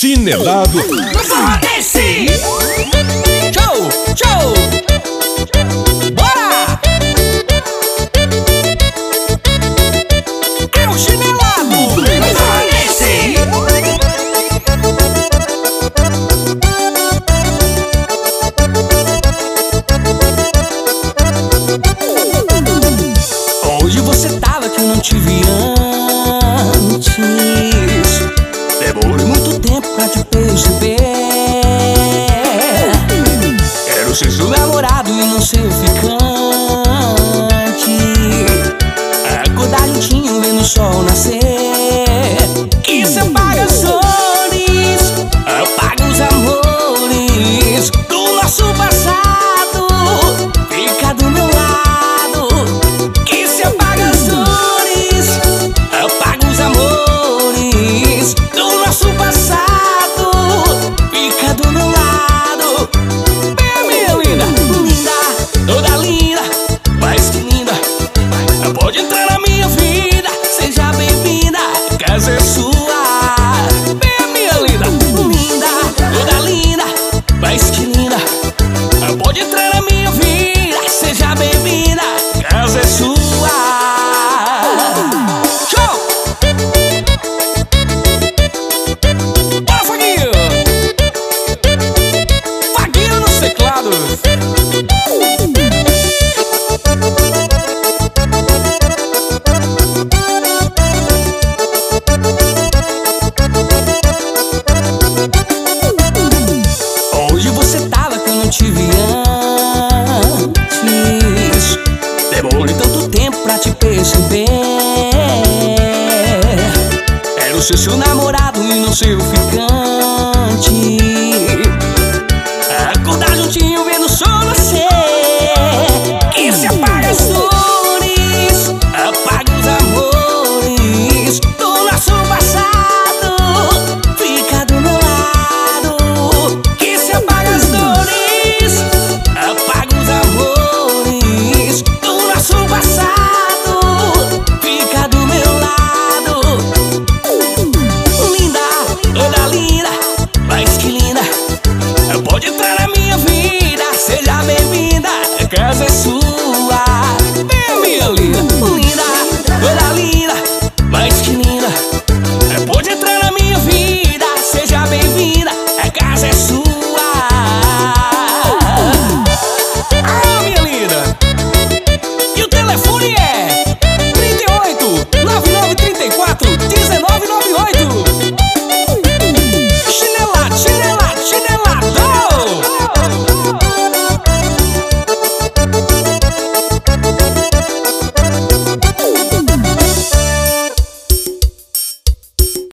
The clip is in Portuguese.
Chinelado. Desce! Show! Show! Bora! É o Chinelado! Desce! Onde você tava que eu não te vi antes? Demorei muito tempo pra te perceber. Quero ser seu namorado e não seu ficante. Acordar juntinho vendo o sol nascer. Isso apaga as dores, apaga os amores do nosso passado. Fica do meu lado. Isso apaga as dores, apaga os amores do nosso passado. Fica do meu lado. Minha linda, linda, toda linda, mais que linda. Pode entrar na minha vida, seja bem-vinda, a casa é sua. Minha linda, linda, toda linda, mais que linda. Pode entrar na minha vida, seja bem-vinda, a casa é sua. Show! Bora, Faguinho! Faguinho nos teclados. Onde você tava que eu não te vi antes? Demorei tanto tempo pra te perceber. Quero ser seu namorado e não seu ficante.